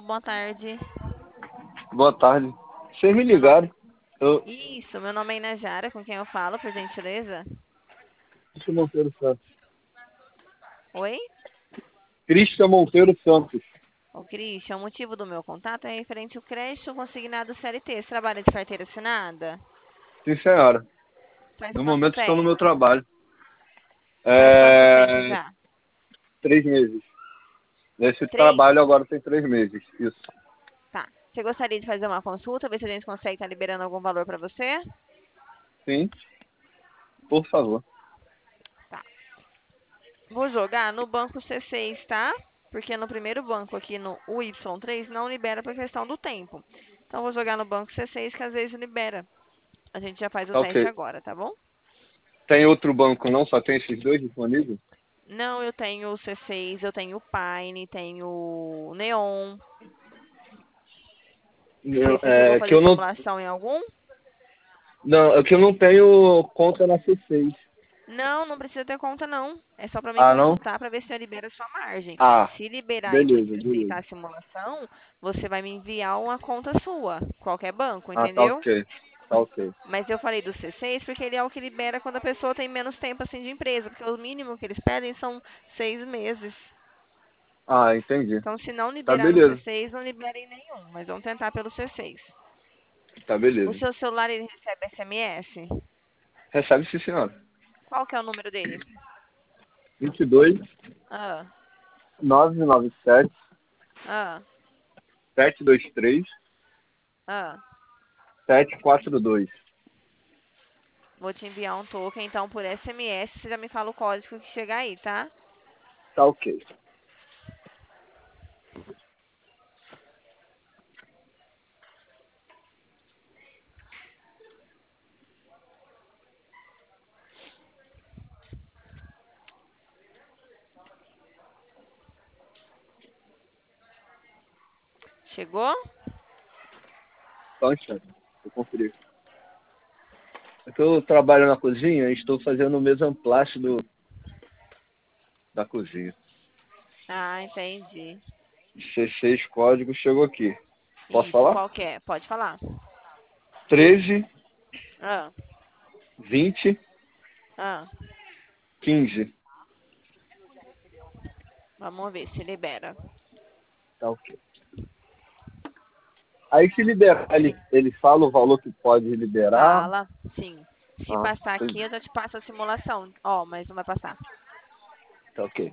boa tarde. Boa tarde. Vocês me ligaram. Eu... Isso, meu nome é Inajara, com quem eu falo, por gentileza? Cristian Monteiro Santos. Oi? Cristian Monteiro Santos. Ô, Christian, o motivo do meu contato é referente ao crédito consignado CLT. Você trabalha de carteira assinada? Sim, senhora. Faz No quanto momento estou no meu tempo? trabalho. Faz quanto tempo já? 3 meses. Nesse 3? trabalho agora tem 3 meses. Isso. Tá. Você gostaria de fazer uma consulta, ver se a gente consegue estar liberando algum valor para você? Sim. Por favor. Tá. Vou jogar no banco C6, tá? Porque no primeiro banco aqui no UY3 não libera por questão do tempo. Então vou jogar no banco C6 que às vezes libera. A gente já faz o Tá teste ok. agora, tá bom? Tem outro banco não? Só tem esses dois disponíveis? Não, eu tenho o C6, eu tenho o Pine, tenho o Neon. Você chegou a Que eu fazer não... simulação em algum? Não, é que eu não tenho conta na C6. Não, não precisa ter conta não. É só para mim Ah, não? consultar para ver se libera a sua margem. Ah, Se liberar e beleza, você beleza. aceitar a simulação, você vai me enviar uma conta sua, qualquer banco, Ah, tá entendeu? ok. Tá ok. Mas eu falei do C6 porque ele é o que libera quando a pessoa tem menos tempo assim de empresa, porque o mínimo que eles pedem são 6 meses. Ah, entendi. Então, se não Tá liberar no beleza. C6, não libera em nenhum, mas vamos tentar pelo C6. Tá O beleza. seu celular, ele recebe SMS? Recebe sim, senhora. Qual que é o número dele? 22 Ah, 997 ah, 723 ah. 742. Vou te enviar um token, então, por SMS. Você já me fala o código que chegar aí, tá? Tá ok. Chegou? Só um instante. Vou conferir. É que eu trabalho na cozinha e estou fazendo o mesmo emplaste da cozinha. Ah, entendi. C6 código chegou aqui. Posso Isso, falar? qual que é? Pode falar. 13 Ah, 20 ah. 15. Vamos ver se libera. Tá ok. Aí se liberar, ele fala o valor que pode liberar. Fala, sim. Se Ah, passar aqui, entendi. eu já te passo a simulação. Ó, mas não vai passar. Tá ok.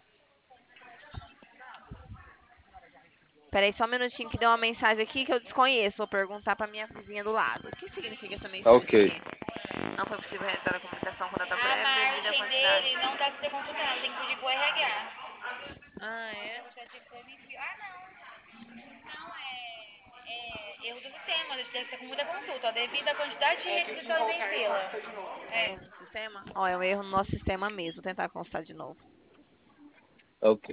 Peraí só um minutinho que deu uma mensagem aqui que eu desconheço. Vou perguntar pra minha vizinha do lado. O que significa essa Tá mensagem ok. aqui? Não foi possível realizar a comunicação com data A prévia devido à margem quantidade. dele não dá pra você consultar, ela tem que pedir pro RH. Ah, é? Não, erro do sistema, a gente deve ter com muita consulta, ó, devido à quantidade de requisições em fila. É erro no sistema? Ó, é um erro no nosso sistema mesmo. Vou tentar constar de novo. Tá ok.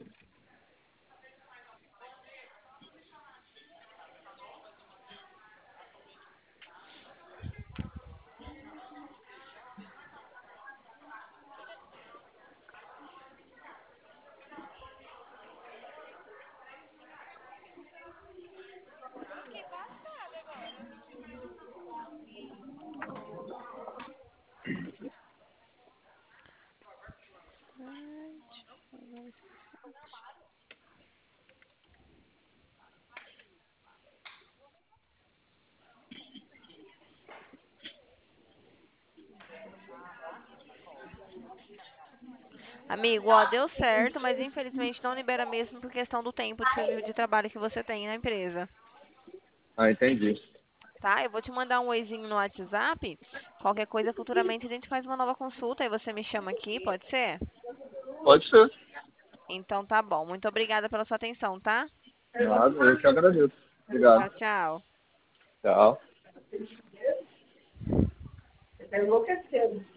Amigo, ó, deu certo, mas infelizmente não libera mesmo por questão do tempo de trabalho que você tem na empresa. Ah, entendi. Tá? Eu vou te mandar um oizinho no WhatsApp. Qualquer coisa, futuramente a gente faz uma nova consulta e você me chama aqui, pode ser? Pode ser. Então tá bom. Muito obrigada pela sua atenção, tá? Nada, eu que agradeço. Tchau, Obrigado. tchau. Tchau. Você tá enlouquecendo.